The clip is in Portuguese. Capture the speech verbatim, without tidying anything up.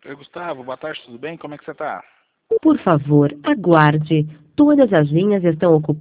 Oi, Gustavo, boa tarde, tudo bem? Como é que você tá? Por favor, aguarde. Todas as linhas estão ocupadas.